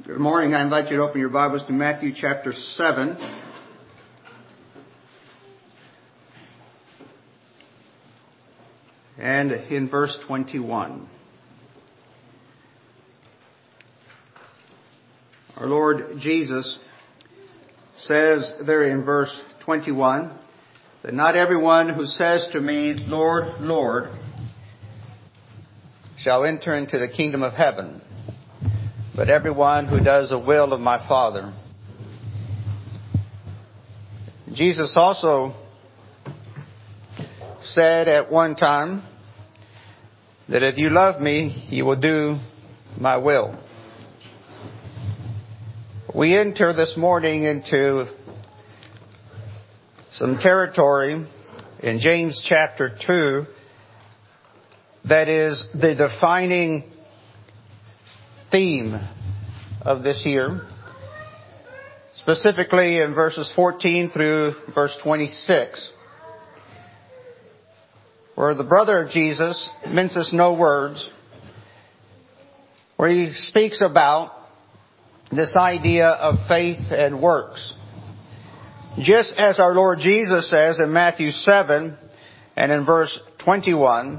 Good morning. I invite you to open your Bibles to Matthew chapter 7. And in verse 21. Our Lord Jesus says there in verse 21 that not everyone who says to me, Lord, Lord, shall enter into the kingdom of heaven, but everyone who does the will of my Father. Jesus also said at one time that if you love me, you will do my will. We enter this morning into some territory in James chapter 2 that is the defining theme of this year, specifically in verses 14 through verse 26, where the brother of Jesus minces no words, where he speaks about this idea of faith and works. Just as our Lord Jesus says in Matthew 7 and in verse 21,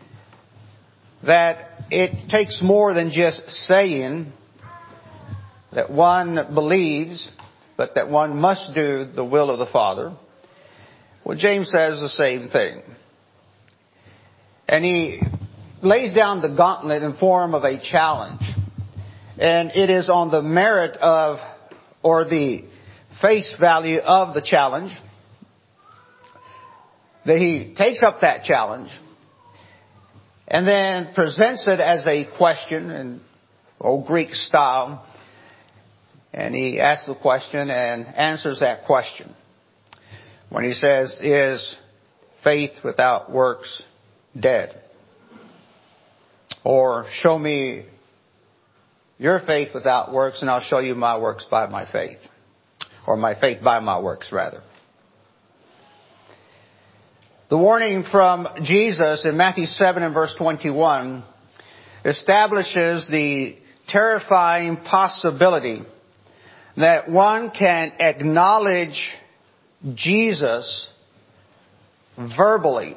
that it takes more than just saying that one believes, but that one must do the will of the Father. Well, James says the same thing. And he lays down the gauntlet in form of a challenge. And it is on the merit of, or the face value of the challenge, that he takes up that challenge and then presents it as a question in old Greek style. And he asks the question and answers that question. When he says, is faith without works dead? Or show me your faith without works and I'll show you my works by my faith. Or my faith by my works, rather. The warning from Jesus in Matthew 7 and verse 21 establishes the terrifying possibility that one can acknowledge Jesus verbally.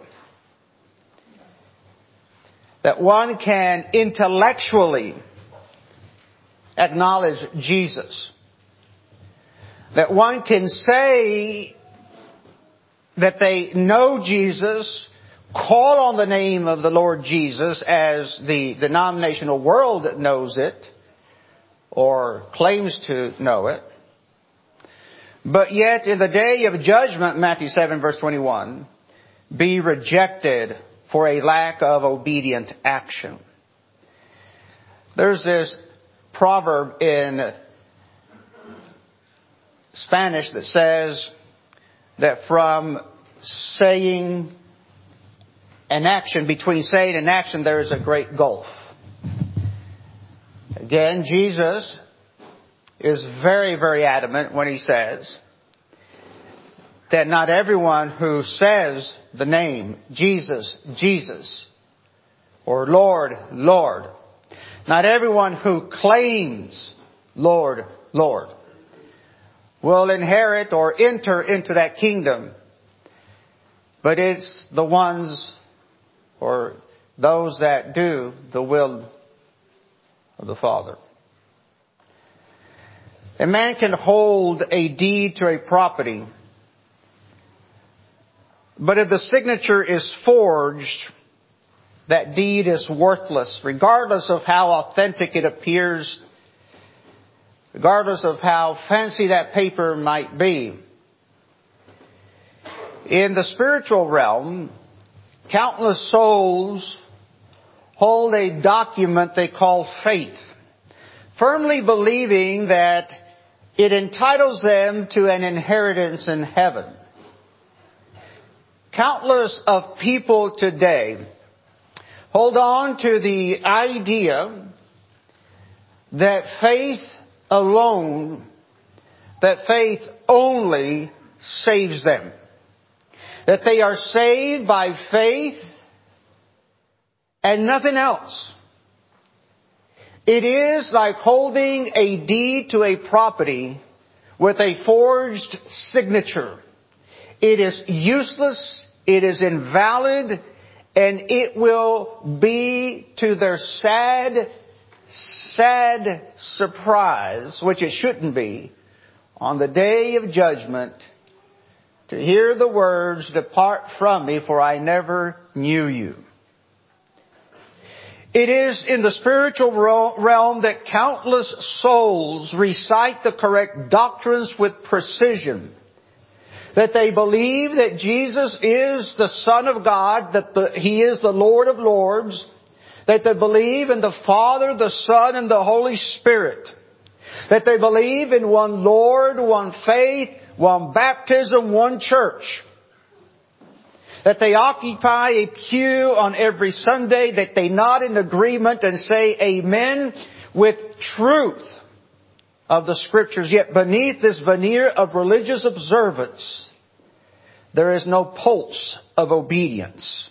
That one can intellectually acknowledge Jesus. That one can say that they know Jesus, call on the name of the Lord Jesus as the denominational world knows it, or claims to know it. But yet in the day of judgment, Matthew 7 verse 21, be rejected for a lack of obedient action. There's this proverb in Spanish that says that from saying and action, between saying and action, there is a great gulf. Again, Jesus is very, very adamant when he says that not everyone who says the name Jesus, Jesus, or Lord, Lord, not everyone who claims Lord, Lord, will inherit or enter into that kingdom. But it's the ones or those that do the will of the Father. A man can hold a deed to a property, but if the signature is forged, that deed is worthless, regardless of how authentic it appears, regardless of how fancy that paper might be. In the spiritual realm, countless souls hold a document they call faith, firmly believing that it entitles them to an inheritance in heaven. Countless of people today hold on to the idea that faith alone, that faith only saves them. That they are saved by faith and nothing else. It is like holding a deed to a property with a forged signature. It is useless, it is invalid, and it will be to their sad surprise, which it shouldn't be, on the day of judgment, to hear the words, "Depart from me, for I never knew you." It is in the spiritual realm that countless souls recite the correct doctrines with precision. That they believe that Jesus is the Son of God, that He is the Lord of Lords, that they believe in the Father, the Son, and the Holy Spirit, that they believe in one Lord, one faith, one baptism, one church, that they occupy a pew on every Sunday, that they nod in agreement and say amen with truth of the Scriptures. Yet beneath this veneer of religious observance, there is no pulse of obedience.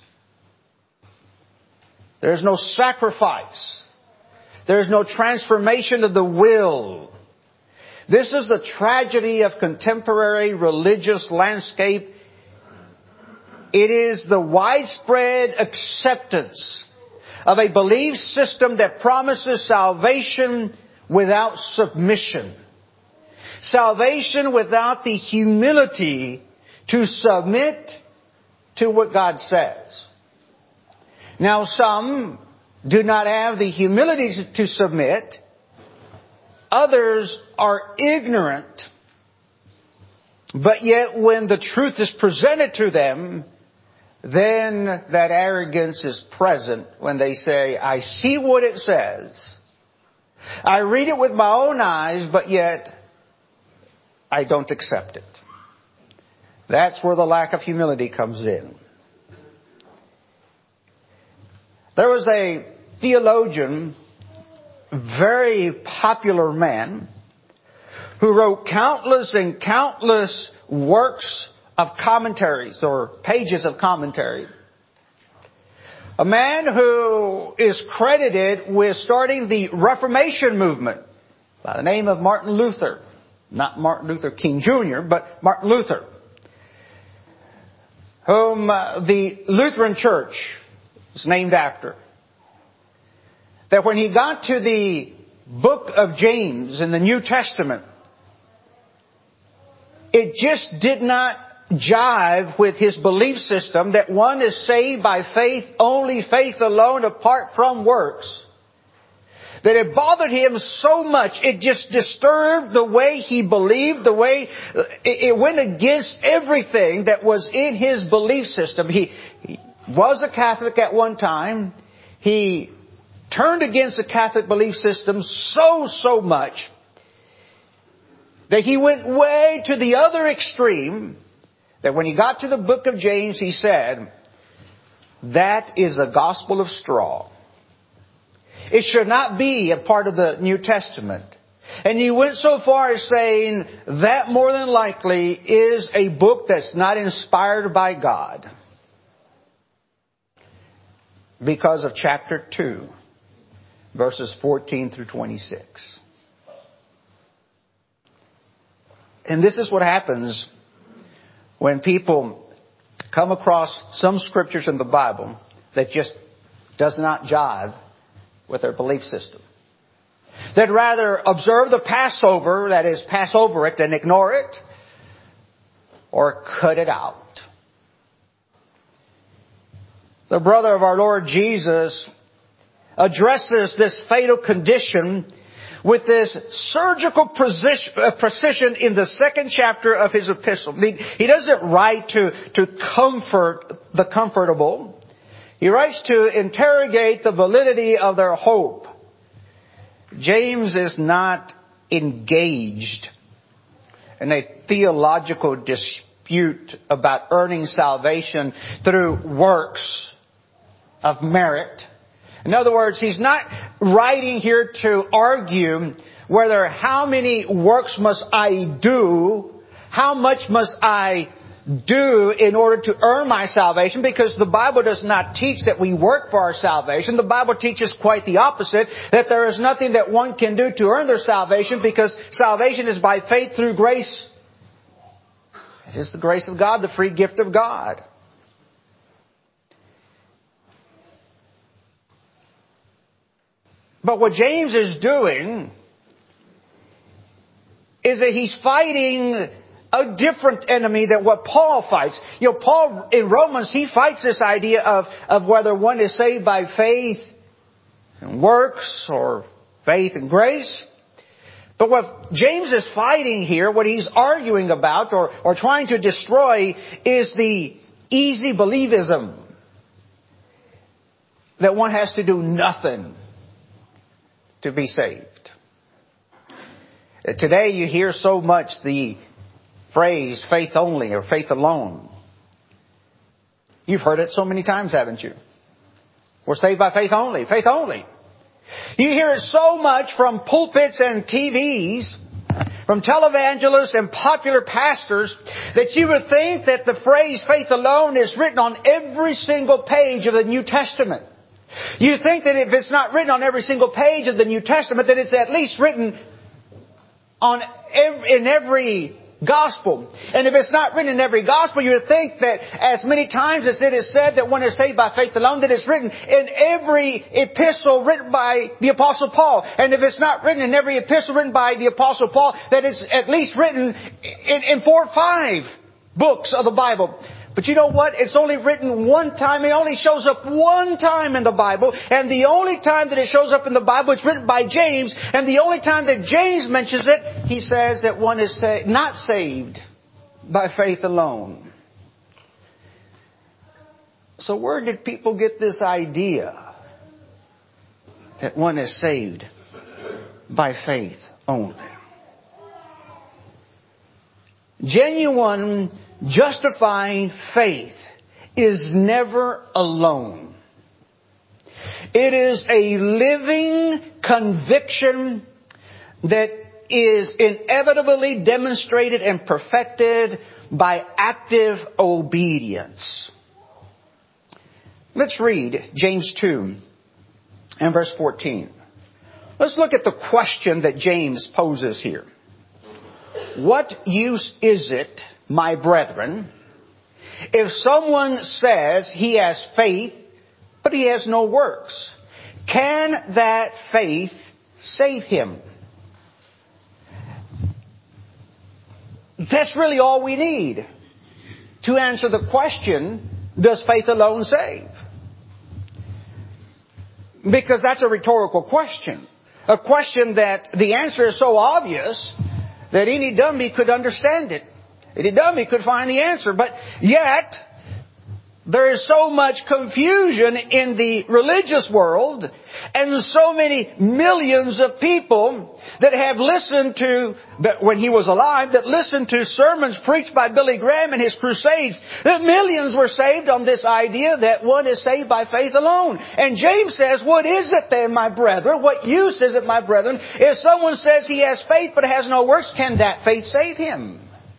There is no sacrifice. There is no transformation of the will. This is the tragedy of contemporary religious landscape. It is the widespread acceptance of a belief system that promises salvation without submission. Salvation without the humility to submit to what God says. Now, some do not have the humility to submit. Others are ignorant. But yet when the truth is presented to them, then that arrogance is present when they say, "I see what it says. I read it with my own eyes, but yet I don't accept it." That's where the lack of humility comes in. There was a theologian, very popular man, who wrote countless and countless works of commentaries or pages of commentary. A man who is credited with starting the Reformation movement by the name of Martin Luther. Not Martin Luther King Jr., but Martin Luther, whom the Lutheran Church is named after. That when he got to the book of James in the New Testament, it just did not jive with his belief system that one is saved by faith, only faith alone, apart from works. That it bothered him so much, it just disturbed the way he believed, the way it went against everything that was in his belief system. He was a Catholic at one time. He turned against the Catholic belief system so much that he went way to the other extreme, that when he got to the book of James, he said, "That is a gospel of straw. It should not be a part of the New Testament." And he went so far as saying that more than likely is a book that's not inspired by God, because of chapter 2, verses 14 through 26. And this is what happens when people come across some scriptures in the Bible that just does not jive with their belief system. They'd rather observe the Passover, that is, pass over it and ignore it, or cut it out. The brother of our Lord Jesus addresses this fatal condition with this surgical precision in the second chapter of his epistle. He doesn't write to comfort the comfortable. He writes to interrogate the validity of their hope. James is not engaged in a theological dispute about earning salvation through works of merit. In other words, he's not writing here to argue whether how many works must I do, how much must I do in order to earn my salvation, because the Bible does not teach that we work for our salvation. The Bible teaches quite the opposite, that there is nothing that one can do to earn their salvation, because salvation is by faith through grace. It is the grace of God, the free gift of God. But what James is doing is that he's fighting a different enemy than what Paul fights. Paul in Romans, he fights this idea of whether one is saved by faith and works or faith and grace. But what James is fighting here, what he's arguing about or trying to destroy, is the easy believism that one has to do nothing to be saved. Today you hear so much the phrase faith only or faith alone. You've heard it so many times, haven't you? We're saved by faith only, faith only. You hear it so much from pulpits and TVs, from televangelists and popular pastors, that you would think that the phrase faith alone is written on every single page of the New Testament. You think that if it's not written on every single page of the New Testament, that it's at least written in every gospel. And if it's not written in every gospel, you would think that as many times as it is said that one is saved by faith alone, that it's written in every epistle written by the Apostle Paul. And if it's not written in every epistle written by the Apostle Paul, that it's at least written in 4 or 5 books of the Bible. But you know what? It's only written one time. It only shows up one time in the Bible. And the only time that it shows up in the Bible, it's written by James. And the only time that James mentions it, he says that one is not saved by faith alone. So where did people get this idea that one is saved by faith only? Genuine justifying faith is never alone. It is a living conviction that is inevitably demonstrated and perfected by active obedience. Let's read James 2 and verse 14. Let's look at the question that James poses here. What use is it, my brethren, if someone says he has faith, but he has no works? Can that faith save him? That's really all we need to answer the question, does faith alone save? Because that's a rhetorical question. A question that the answer is so obvious that any dummy could understand it. Any dummy could find the answer. But yet, there is so much confusion in the religious world, and so many millions of people that have listened to, when he was alive, that listened to sermons preached by Billy Graham and his crusades, that millions were saved on this idea that one is saved by faith alone. And James says, what is it then, my brethren? What use is it, my brethren, if someone says he has faith but has no works? Can that faith save him?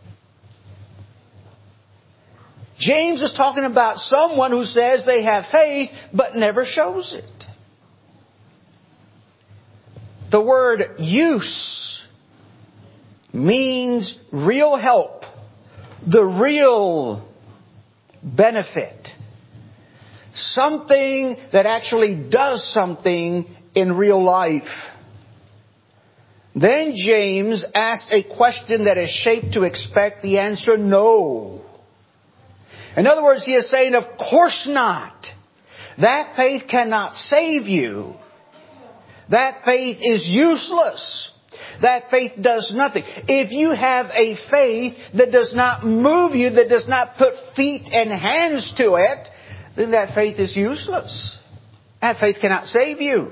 James is talking about someone who says they have faith but never shows it. The word use means real help, the real benefit. Something that actually does something in real life. Then James asks a question that is shaped to expect the answer no. In other words, he is saying, of course not. That faith cannot save you. That faith is useless. That faith does nothing. If you have a faith that does not move you, that does not put feet and hands to it, then that faith is useless. That faith cannot save you.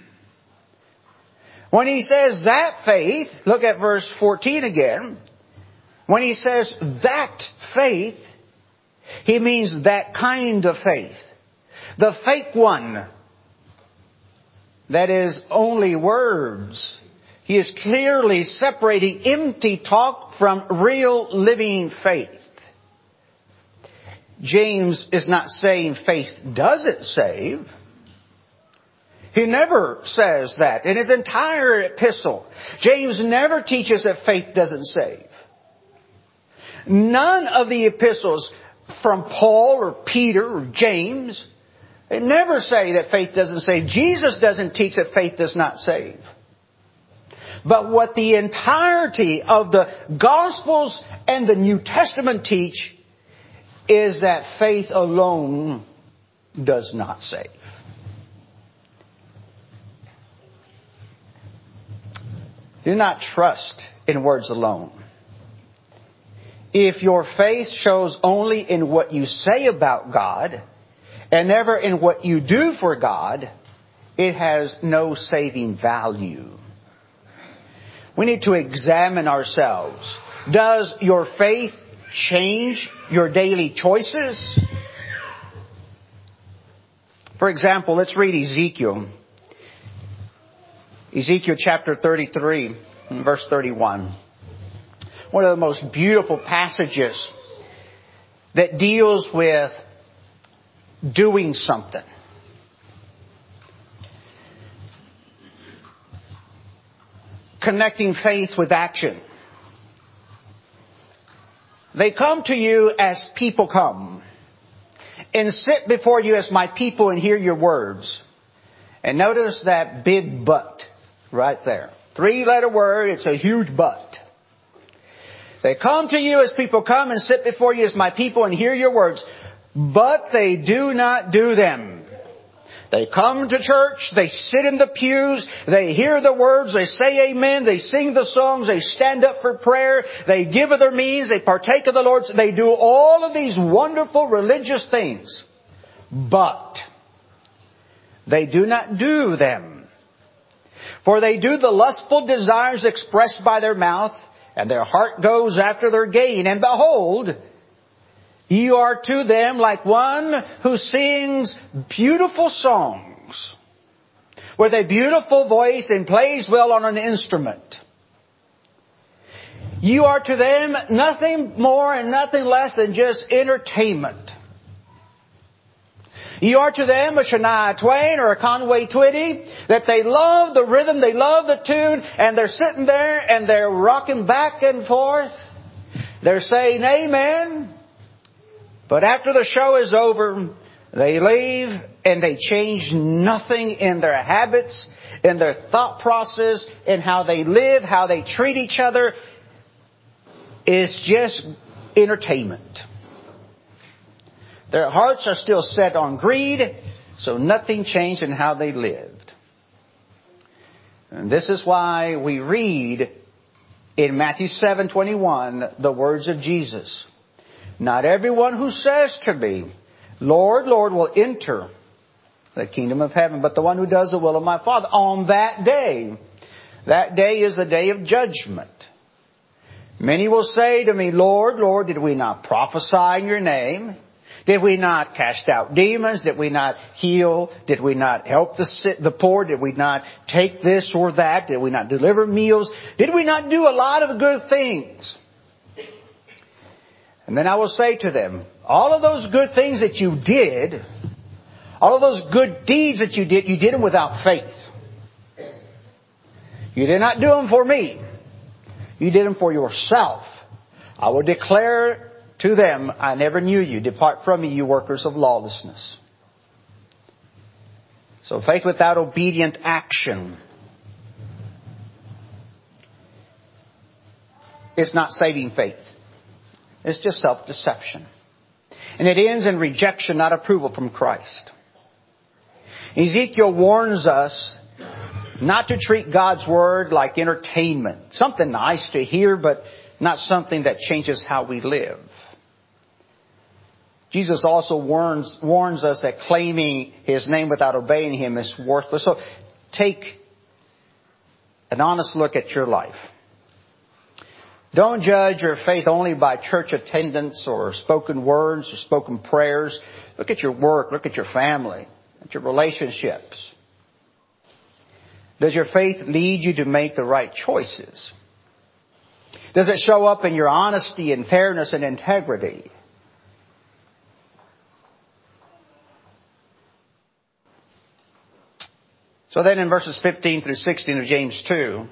When he says that faith, look at verse 14 again. When he says that faith, he means that kind of faith. The fake one. That is only words. He is clearly separating empty talk from real living faith. James is not saying faith doesn't save. He never says that. In his entire epistle, James never teaches that faith doesn't save. None of the epistles from Paul or Peter or James, they never say that faith doesn't save. Jesus doesn't teach that faith does not save. But what the entirety of the Gospels and the New Testament teach is that faith alone does not save. Do not trust in words alone. If your faith shows only in what you say about God and never in what you do for God, it has no saving value. We need to examine ourselves. Does your faith change your daily choices? For example, let's read Ezekiel. Ezekiel chapter 33, verse 31. One of the most beautiful passages that deals with doing something. Connecting faith with action. They come to you as people come, and sit before you as my people and hear your words. And notice that big but right there. 3-letter word, it's a huge but. They come to you as people come and sit before you as my people and hear your words, but they do not do them. They come to church, they sit in the pews, they hear the words, they say amen, they sing the songs, they stand up for prayer, they give of their means, they partake of the Lord's, they do all of these wonderful religious things. But they do not do them. For they do the lustful desires expressed by their mouth, and their heart goes after their gain. And behold, you are to them like one who sings beautiful songs with a beautiful voice and plays well on an instrument. You are to them nothing more and nothing less than just entertainment. You are to them a Shania Twain or a Conway Twitty, that they love the rhythm, they love the tune, and they're sitting there and they're rocking back and forth. They're saying amen. But after the show is over, they leave and they change nothing in their habits, in their thought process, in how they live, how they treat each other. It's just entertainment. Their hearts are still set on greed, so nothing changed in how they lived. And this is why we read in Matthew 7:21 the words of Jesus. Not everyone who says to me, Lord, Lord, will enter the kingdom of heaven, but the one who does the will of my Father. On that day is the day of judgment. Many will say to me, Lord, Lord, did we not prophesy in your name? Did we not cast out demons? Did we not heal? Did we not help the poor? Did we not take this or that? Did we not deliver meals? Did we not do a lot of good things? And then I will say to them, all of those good things that you did, all of those good deeds that you did them without faith. You did not do them for me. You did them for yourself. I will declare to them, I never knew you. Depart from me, you workers of lawlessness. So faith without obedient action is not saving faith. It's just self-deception. And it ends in rejection, not approval from Christ. Ezekiel warns us not to treat God's Word like entertainment. Something nice to hear, but not something that changes how we live. Jesus also warns us that claiming His name without obeying Him is worthless. So take an honest look at your life. Don't judge your faith only by church attendance or spoken words or spoken prayers. Look at your work. Look at your family. At your relationships. Does your faith lead you to make the right choices? Does it show up in your honesty and fairness and integrity? So then in verses 15 through 16 of James 2,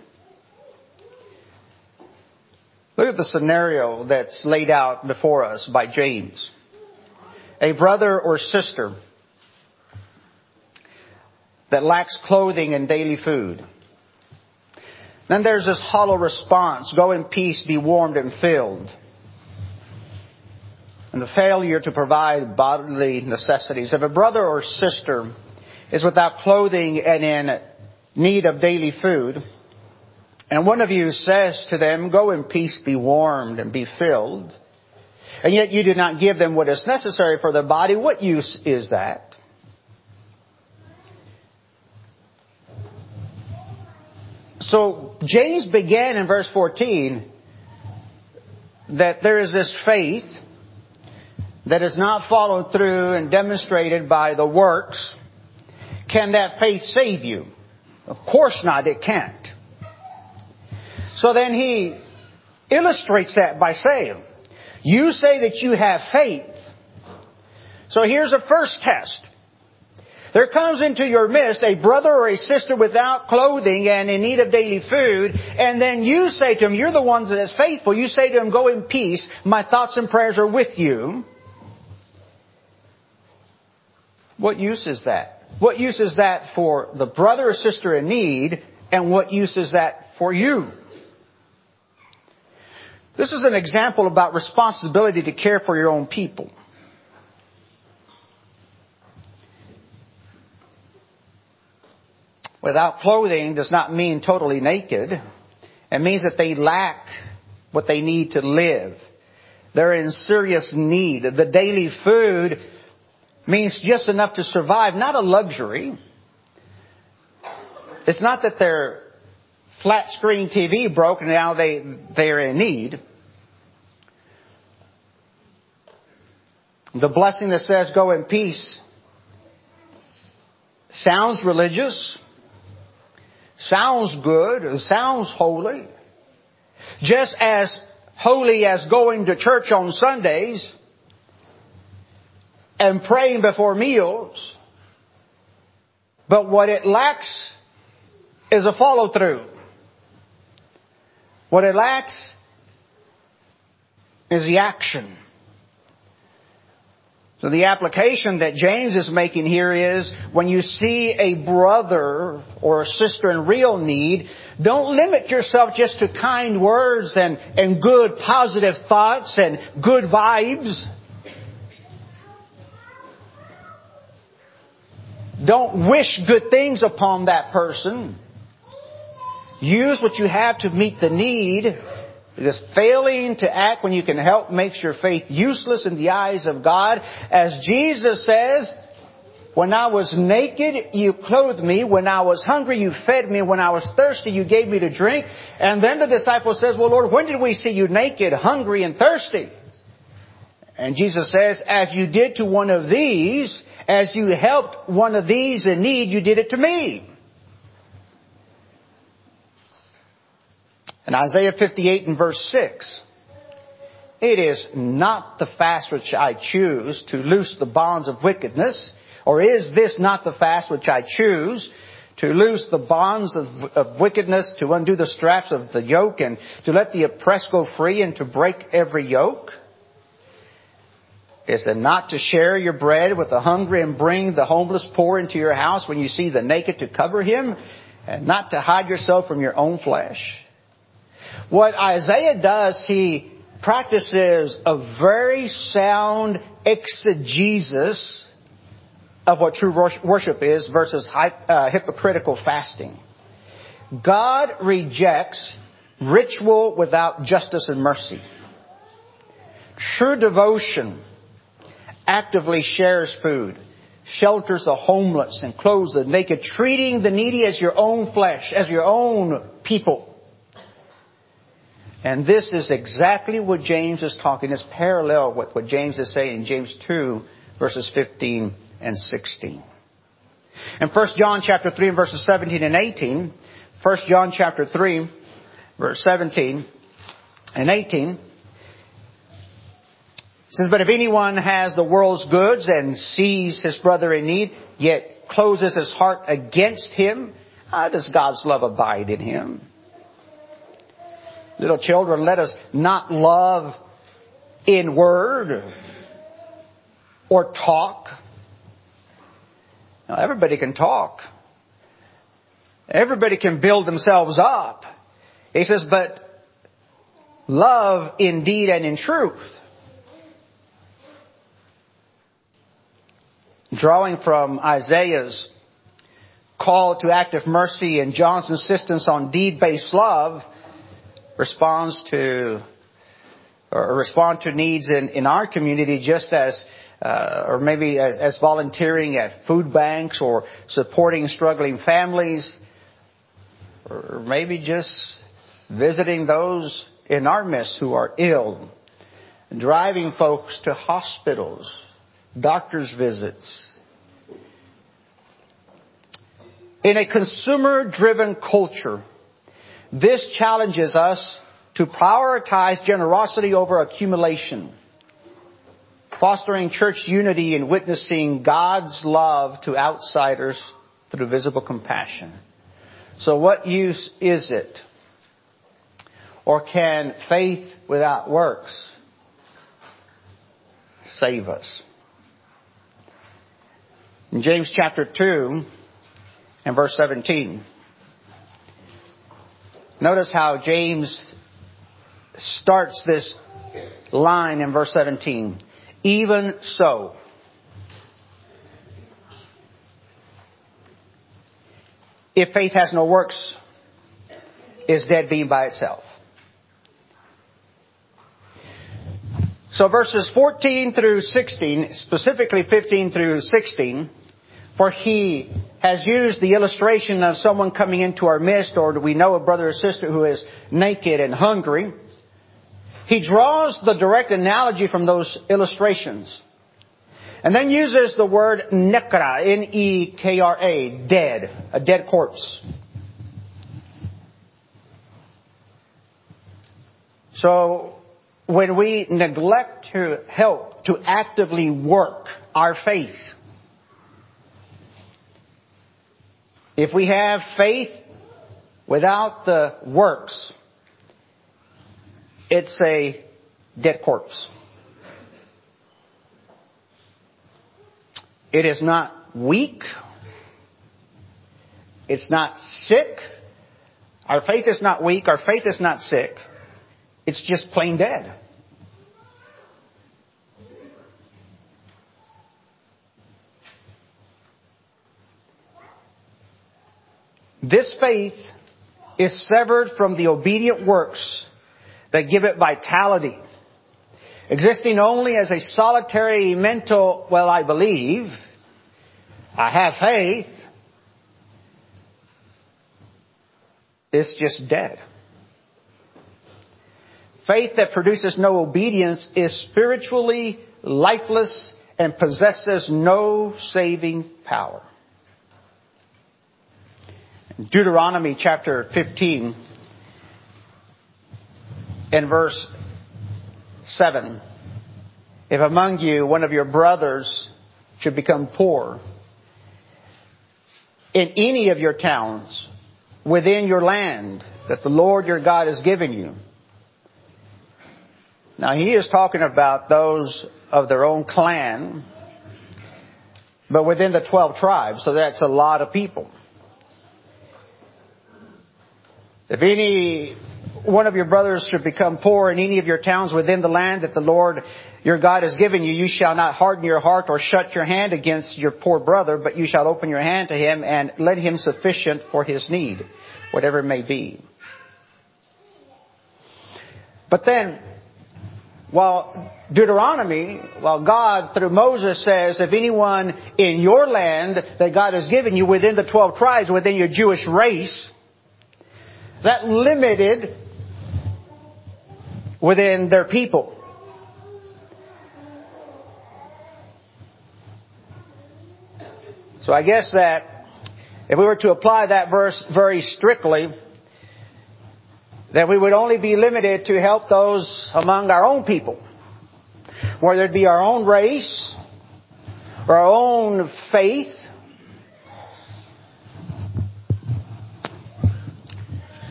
look at the scenario that's laid out before us by James. A brother or sister that lacks clothing and daily food. Then there's this hollow response, go in peace, be warmed and filled. And the failure to provide bodily necessities. If a brother or sister is without clothing and in need of daily food, and one of you says to them, go in peace, be warmed and be filled, and yet you do not give them what is necessary for their body, what use is that? So James began in verse 14 that there is this faith that is not followed through and demonstrated by the works. Can that faith save you? Of course not, it can't. So then he illustrates that by saying, you say that you have faith. So here's a first test. There comes into your midst a brother or a sister without clothing and in need of daily food, and then you say to him, you're the ones that is faithful, you say to him, go in peace, my thoughts and prayers are with you. What use is that? What use is that for the brother or sister in need, and what use is that for you? This is an example about responsibility to care for your own people. Without clothing does not mean totally naked. It means that they lack what they need to live. They're in serious need. The daily food means just enough to survive, not a luxury. It's not that their flat screen TV broke and now they're in need. The blessing that says go in peace sounds religious, sounds good, sounds holy. Just as holy as going to church on Sundays and praying before meals. But what it lacks is a follow-through. What it lacks is the action. So the application that James is making here is, when you see a brother or a sister in real need, don't limit yourself just to kind words and good positive thoughts and good vibes. Don't wish good things upon that person. Use what you have to meet the need. Because failing to act when you can help makes your faith useless in the eyes of God. As Jesus says, when I was naked, you clothed me. When I was hungry, you fed me. When I was thirsty, you gave me to drink. And then the disciple says, well, Lord, when did we see you naked, hungry, and thirsty? And Jesus says, as you did to one of these, as you helped one of these in need, you did it to me. In Isaiah 58 and verse 6, it is not the fast which I choose to loose the bonds of wickedness, or is this not the fast which I choose to loose the bonds of wickedness, to undo the straps of the yoke, and to let the oppressed go free, and to break every yoke? Is it not to share your bread with the hungry and bring the homeless poor into your house when you see the naked to cover him, and not to hide yourself from your own flesh? What Isaiah does, he practices a very sound exegesis of what true worship is versus hypocritical fasting. God rejects ritual without justice and mercy. True devotion actively shares food, shelters the homeless, and clothes the naked, treating the needy as your own flesh, as your own people. And this is exactly what James is talking. It's parallel with what James is saying in James 2, verses 15 and 16. In 1 John chapter 3 and verses 17 and 18, 1 John chapter 3, verse 17 and 18, says, but if anyone has the world's goods and sees his brother in need, yet closes his heart against him, how does God's love abide in him? Little children, let us not love in word or talk. Now, everybody can talk. Everybody can build themselves up. He says, but love in deed and in truth. Drawing from Isaiah's call to active mercy and John's insistence on deed-based love, respond to needs in our community just as, or maybe as volunteering at food banks or supporting struggling families, or maybe just visiting those in our midst who are ill, driving folks to hospitals, doctor's visits. In a consumer-driven culture, this challenges us to prioritize generosity over accumulation, fostering church unity and witnessing God's love to outsiders through visible compassion. So what use is it? Or can faith without works save us? In James chapter 2 and verse 17, notice how James starts this line in verse 17. Even so, if faith has no works, is dead being by itself. So verses 14 through 16, specifically 15 through 16, for he has used the illustration of someone coming into our midst, or do we know a brother or sister who is naked and hungry. He draws the direct analogy from those illustrations. And then uses the word nekra, N-E-K-R-A, dead, a dead corpse. So, when we neglect to help, to actively work our faith, if we have faith without the works, it's a dead corpse. It is not weak. It's not sick. Our faith is not weak. Our faith is not sick. It's just plain dead. This faith is severed from the obedient works that give it vitality, existing only as a solitary mental, well, I believe, I have faith. It's just dead. Faith that produces no obedience is spiritually lifeless and possesses no saving power. Deuteronomy chapter 15 and verse 7. If among you one of your brothers should become poor in any of your towns within your land that the Lord your God has given you. Now he is talking about those of their own clan, but within the 12 tribes, so that's a lot of people. If any one of your brothers should become poor in any of your towns within the land that the Lord your God has given you, you shall not harden your heart or shut your hand against your poor brother, but you shall open your hand to him and lend him sufficient for his need, whatever it may be. But then, while God through Moses says, if anyone in your land that God has given you within the 12 tribes, within your Jewish race, that limited within their people. So I guess that if we were to apply that verse very strictly, then we would only be limited to help those among our own people, whether it be our own race or our own faith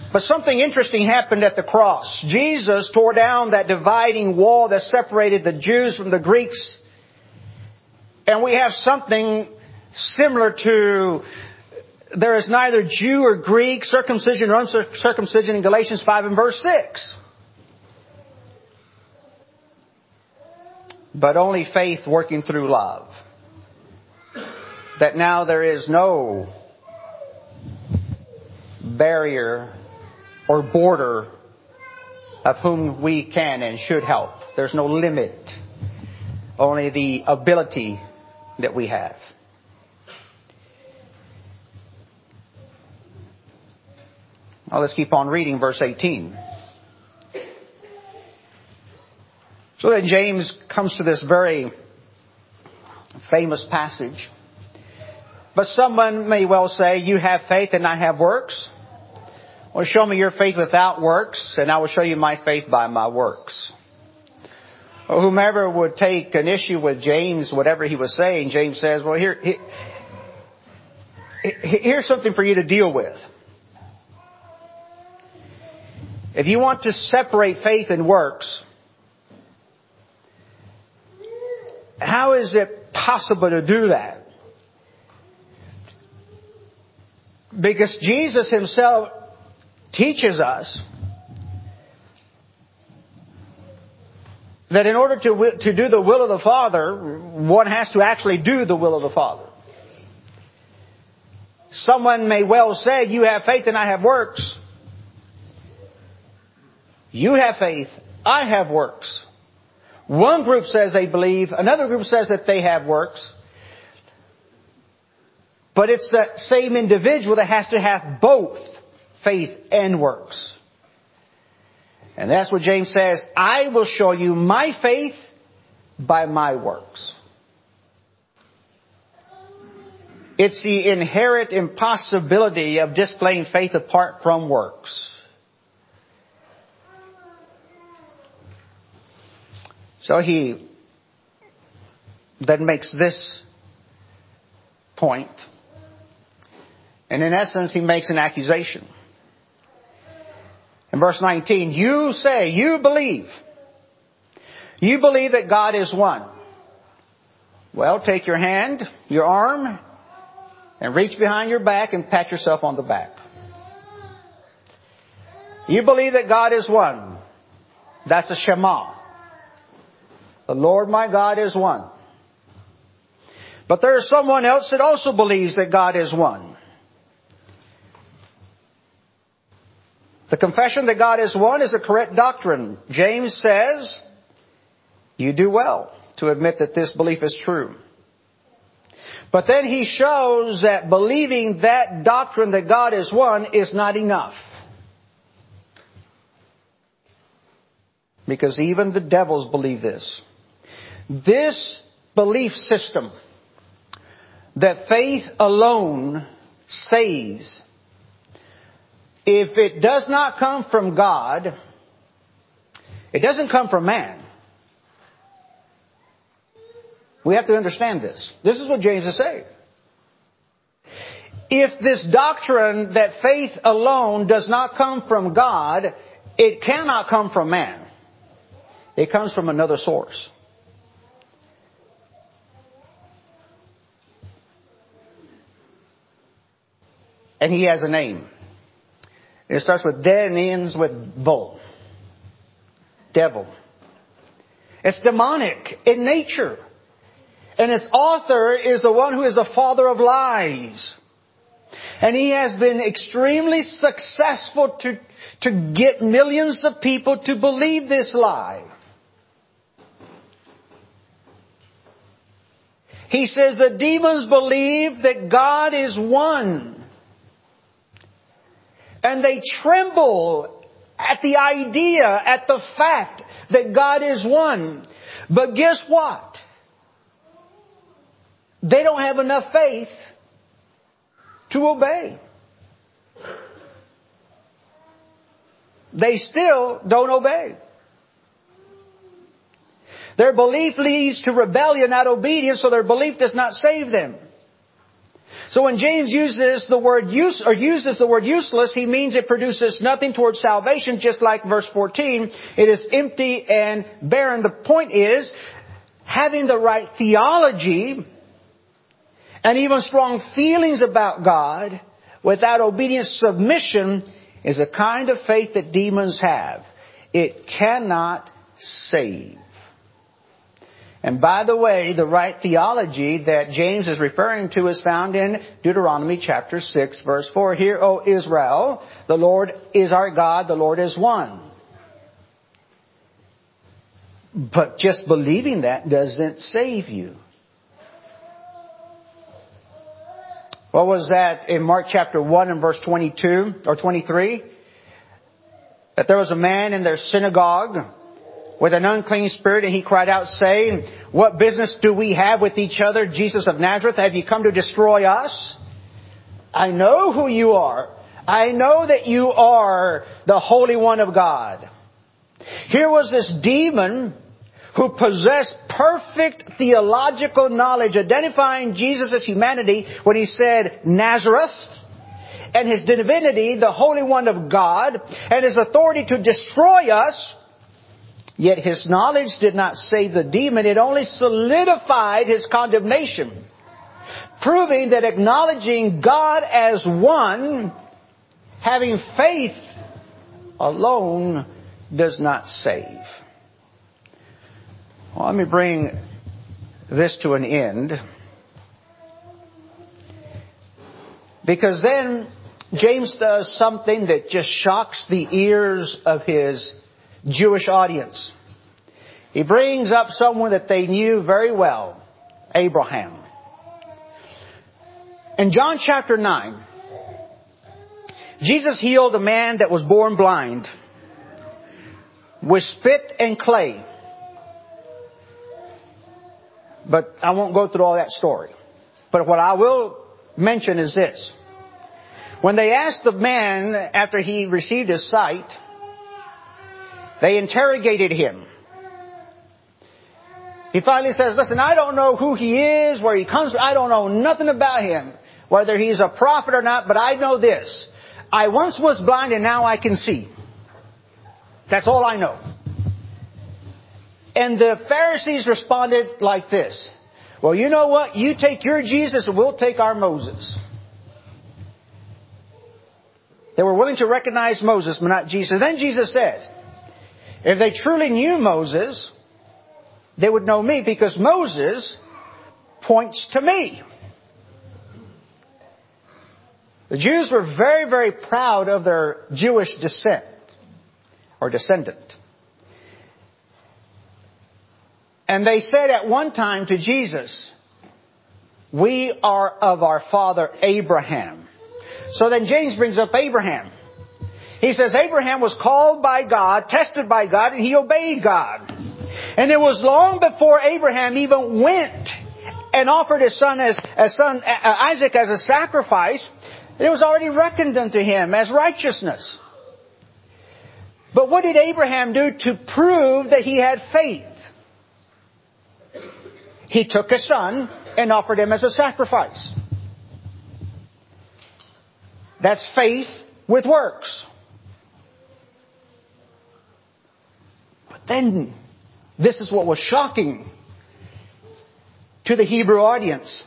But something interesting happened at the cross. Jesus tore down that dividing wall that separated the Jews from the Greeks. And we have something similar to, there is neither Jew or Greek, circumcision or uncircumcision in Galatians 5 and verse 6. But only faith working through love. That now there is no barrier or border of whom we can and should help. There's no limit. Only the ability that we have. Now let's keep on reading verse 18. So then James comes to this very famous passage. But someone may well say, you have faith and I have works. Well, show me your faith without works, and I will show you my faith by my works. Or whomever would take an issue with James, whatever he was saying, James says, well, here's something for you to deal with. If you want to separate faith and works, how is it possible to do that? Because Jesus Himself teaches us that in order to do the will of the Father, one has to actually do the will of the Father. Someone may well say, you have faith and I have works. You have faith, I have works. One group says they believe, another group says that they have works. But it's that same individual that has to have both faith and works. And that's what James says, I will show you my faith by my works. It's the inherent impossibility of displaying faith apart from works. So he then makes this point. And in essence, he makes an accusation. In verse 19, you say, you believe that God is one. Well, take your hand, your arm, and reach behind your back and pat yourself on the back. You believe that God is one. That's a Shema. The Lord my God is one. But there is someone else that also believes that God is one. The confession that God is one is a correct doctrine. James says, you do well to admit that this belief is true. But then he shows that believing that doctrine that God is one is not enough. Because even the devils believe this. This belief system that faith alone saves, if it does not come from God, it doesn't come from man. We have to understand this. This is what James is saying. If this doctrine that faith alone does not come from God, it cannot come from man. It comes from another source. And he has a name. It starts with de and ends with vol. Devil. It's demonic in nature. And its author is the one who is the father of lies. And he has been extremely successful to get millions of people to believe this lie. He says the demons believe that God is one. And they tremble at the idea, at the fact that God is one. But guess what? They don't have enough faith to obey. They still don't obey. Their belief leads to rebellion, not obedience, so their belief does not save them. So when James uses the word useless, he means it produces nothing towards salvation, just like verse 14. It is empty and barren. The point is, having the right theology and even strong feelings about God without obedient submission is a kind of faith that demons have. It cannot save. And by the way, the right theology that James is referring to is found in Deuteronomy chapter 6, verse 4. Hear, O Israel, the Lord is our God, the Lord is one. But just believing that doesn't save you. What was that in Mark chapter 1 and verse 22 or 23? That there was a man in their synagogue with an unclean spirit, and he cried out, saying, what business do we have with each other, Jesus of Nazareth? Have you come to destroy us? I know who you are. I know that you are the Holy One of God. Here was this demon who possessed perfect theological knowledge, identifying Jesus' humanity when he said Nazareth, and his divinity, the Holy One of God, and his authority to destroy us. Yet his knowledge did not save the demon. It only solidified his condemnation, proving that acknowledging God as one, having faith alone, does not save. Well, let me bring this to an end. Because then James does something that just shocks the ears of his Jewish audience. He brings up someone that they knew very well, Abraham. In John chapter 9, Jesus healed a man that was born blind with spit and clay. But I won't go through all that story. But what I will mention is this. When they asked the man after he received his sight, they interrogated him. He finally says, listen, I don't know who he is, where he comes from. I don't know nothing about him, whether he's a prophet or not, but I know this. I once was blind and now I can see. That's all I know. And the Pharisees responded like this. Well, you know what? You take your Jesus and we'll take our Moses. They were willing to recognize Moses, but not Jesus. Then Jesus says, if they truly knew Moses, they would know me, because Moses points to me. The Jews were very, very proud of their Jewish descent or descendant. And they said at one time to Jesus, we are of our father Abraham. So then James brings up Abraham. He says Abraham was called by God, tested by God, and he obeyed God. And it was long before Abraham even went and offered his son Isaac as a sacrifice. It was already reckoned unto him as righteousness. But what did Abraham do to prove that he had faith? He took his son and offered him as a sacrifice. That's faith with works. But then, this is what was shocking to the Hebrew audience.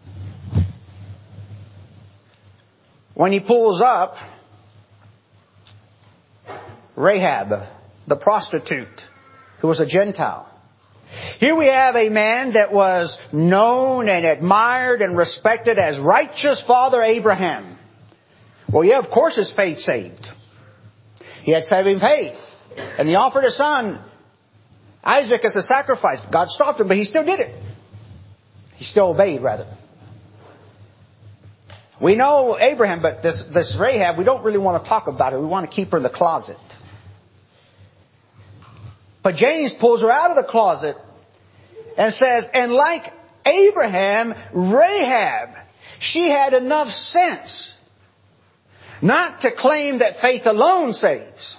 When he pulls up Rahab, the prostitute, who was a Gentile. Here we have a man that was known and admired and respected as righteous Father Abraham. Well, yeah, of course his faith saved. He had saving faith. And he offered his son Isaac as a sacrifice. God stopped him, but he still did it. He still obeyed, rather. We know Abraham, but this Rahab, we don't really want to talk about her. We want to keep her in the closet. But James pulls her out of the closet and says, and like Abraham, Rahab, she had enough sense not to claim that faith alone saves,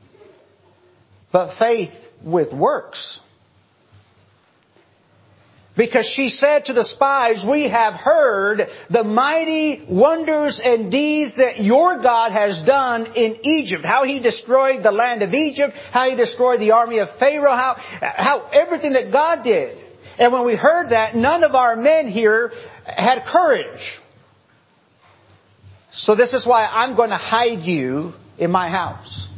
but faith with works. Because she said to the spies, we have heard the mighty wonders and deeds that your God has done in Egypt. How He destroyed the land of Egypt. How He destroyed the army of Pharaoh. How everything that God did. And when we heard that, none of our men here had courage. So this is why I'm going to hide you in my house.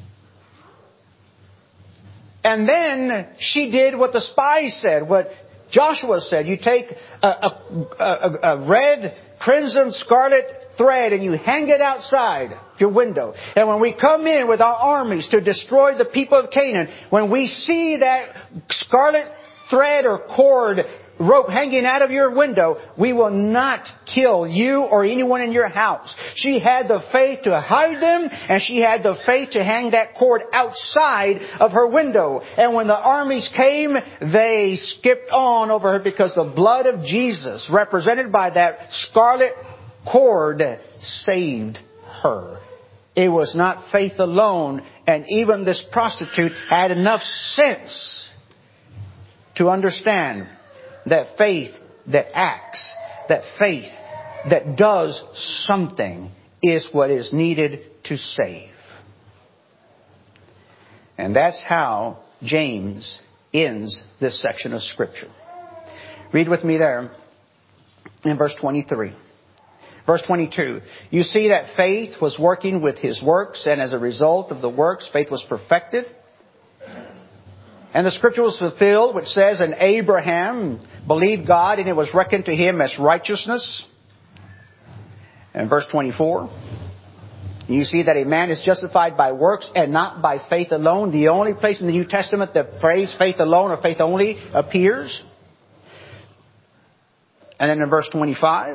And then she did what the spies said, what Joshua said. You take a red, crimson, scarlet thread and you hang it outside your window. And when we come in with our armies to destroy the people of Canaan, when we see that scarlet thread or cord, rope hanging out of your window, we will not kill you or anyone in your house. She had the faith to hide them, and she had the faith to hang that cord outside of her window. And when the armies came, they skipped on over her because the blood of Jesus, represented by that scarlet cord, saved her. It was not faith alone, and even this prostitute had enough sense to understand that faith that acts, that faith that does something is what is needed to save. And that's how James ends this section of Scripture. Read with me there in verse 23. Verse 22. You see that faith was working with his works, and as a result of the works, faith was perfected. And the Scripture was fulfilled, which says, and Abraham believed God, and it was reckoned to him as righteousness. And verse 24, you see that a man is justified by works and not by faith alone. The only place in the New Testament the phrase faith alone or faith only appears. And then in verse 25,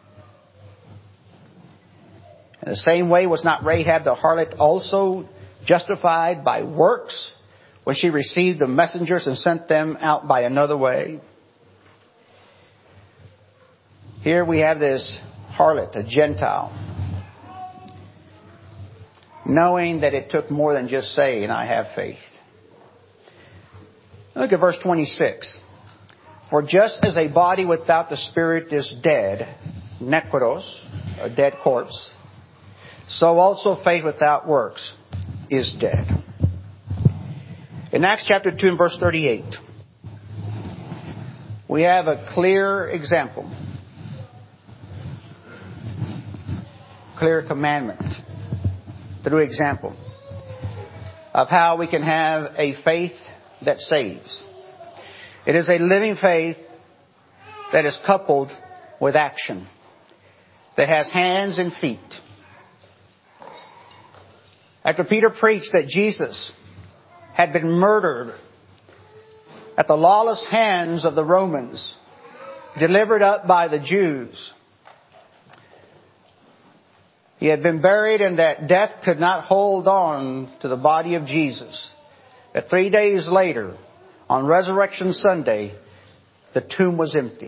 in the same way was not Rahab the harlot also justified by works, when she received the messengers and sent them out by another way? Here we have this harlot, a Gentile, knowing that it took more than just saying, I have faith. Look at verse 26. For just as a body without the spirit is dead, nekros, a dead corpse, so also faith without works is dead. In Acts chapter 2 and verse 38, we have a clear example, clear commandment, through example, of how we can have a faith that saves. It is a living faith that is coupled with action, that has hands and feet. After Peter preached that Jesus had been murdered at the lawless hands of the Romans, delivered up by the Jews. He had been buried, and that death could not hold on to the body of Jesus. That 3 days later, on Resurrection Sunday, the tomb was empty.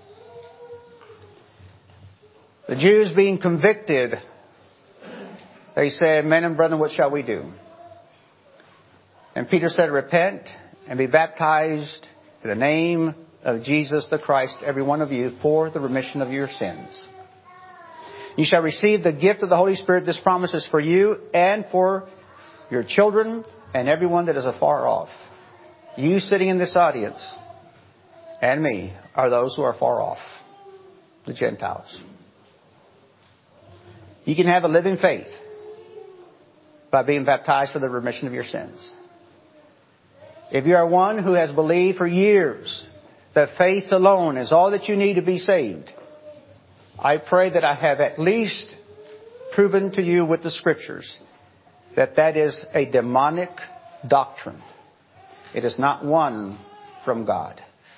The Jews being convicted, they said, men and brethren, what shall we do? And Peter said, repent and be baptized in the name of Jesus the Christ, every one of you, for the remission of your sins. You shall receive the gift of the Holy Spirit. This promise is for you and for your children and everyone that is afar off. You sitting in this audience and me are those who are far off, the Gentiles. You can have a living faith by being baptized for the remission of your sins. If you are one who has believed for years that faith alone is all that you need to be saved, I pray that I have at least proven to you with the Scriptures that that is a demonic doctrine. It is not one from God.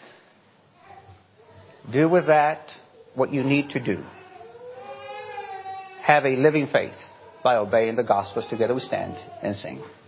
Do with that what you need to do. Have a living faith by obeying the Gospels. Together we stand and sing.